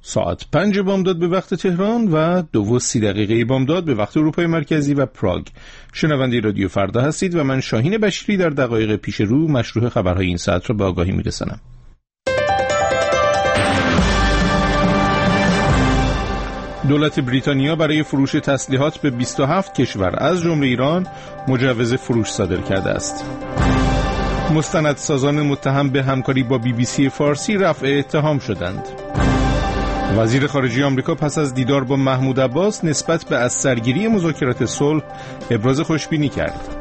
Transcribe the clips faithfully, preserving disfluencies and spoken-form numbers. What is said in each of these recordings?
ساعت پنج بامداد به وقت تهران و دو و سی دقیقه بامداد به وقت اروپای مرکزی و پراگ. شنونده رادیو فردا هستید و من شاهین بشیری در دقایق پیش رو مشروع خبرهای این ساعت را به آگاهی میرسانم. دولت بریتانیا برای فروش تسلیحات به بیست و هفت کشور از جمله ایران مجوز فروش صادر کرده است. مستندسازان متهم به همکاری با بی بی سی فارسی رفع اتهام شدند. وزیر خارجه آمریکا پس از دیدار با محمود عباس نسبت به از سرگیری مذاکرات صلح ابراز خوشبینی کرد.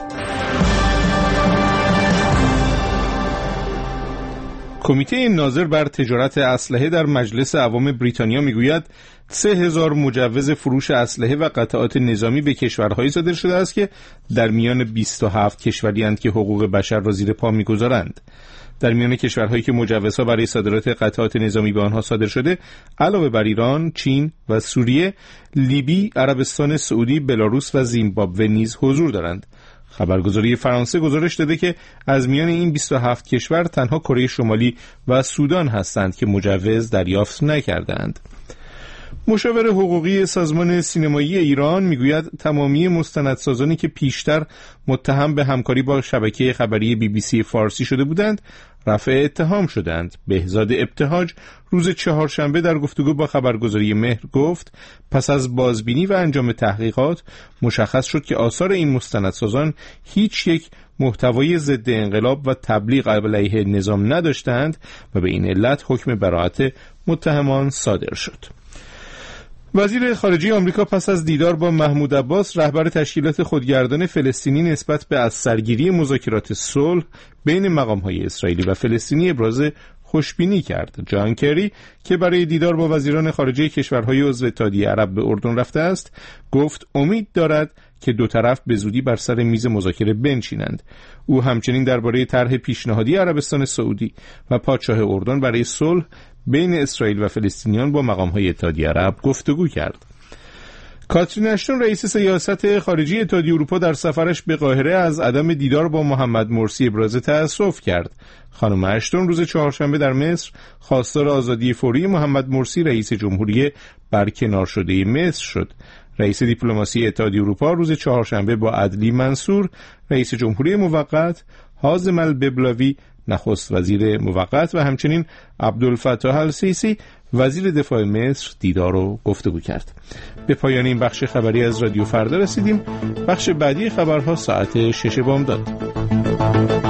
کمیته ناظر بر تجارت اسلحه در مجلس عوام بریتانیا میگوید سه هزار مجوز فروش اسلحه و قطعات نظامی به کشورهایی صادر شده است که در میان بیست و هفت کشوری اند که حقوق بشر را زیر پا میگذارند. در میان کشورهایی که مجوزها برای صادرات قطعات نظامی به آنها صادر شده علاوه بر ایران، چین و سوریه، لیبی، عربستان سعودی، بلاروس و زیمبابوه نیز حضور دارند. خبرگزاری فرانسه گزارش داده که از میان این بیست و هفت کشور تنها کره شمالی و سودان هستند که مجوز دریافت نکردند. مشاور حقوقی سازمان سینمایی ایران میگوید تمامی مستندسازانی که پیشتر متهم به همکاری با شبکه خبری بی بی سی فارسی شده بودند رفع اتهام شدند. بهزاد ابتهاج روز چهارشنبه در گفتگو با خبرگزاری مهر گفت پس از بازبینی و انجام تحقیقات مشخص شد که آثار این مستندسازان هیچ یک محتوای ضد انقلاب و تبلیغ علیه نظام نداشتند و به این علت حکم براءت متهمان صادر شد. وزیر خارجه آمریکا پس از دیدار با محمود عباس رهبر تشکیلات خودگردان فلسطینی نسبت به از سرگیری مذاکرات صلح بین مقام‌های اسرائیلی و فلسطینی ابراز خوشبینی کرد. جان کری که برای دیدار با وزیران خارجه کشورهای عضو اتحادیه عرب به اردن رفته است گفت امید دارد که دو طرف به زودی بر سر میز مذاکره بنشینند. او همچنین درباره طرح پیشنهادی عربستان سعودی و پادشاه اردن برای صلح بین اسرائیل و فلسطینیان با مقام‌های اتحادیه عرب گفتگو کرد. کاترین اشتون رئیس سیاست خارجی اتحادیه اروپا در سفرش به قاهره از عدم دیدار با محمد مرسی ابراز تأسف کرد. خانم اشتون روز چهارشنبه در مصر خواستار آزادی فوری محمد مرسی رئیس جمهوری برکنار شده مصر شد. رئیس دیپلماسی اتحادیه اروپا روز چهارشنبه با عدلی منصور رئیس جمهوری موقت، حازم الببلاوی نخست وزیر موقت و همچنین عبدالفتاح السیسی وزیر دفاع مصر دیدار و گفتگو کرد. به پایان این بخش خبری از رادیو فردا رسیدیم. بخش بعدی خبرها ساعت شش بامداد.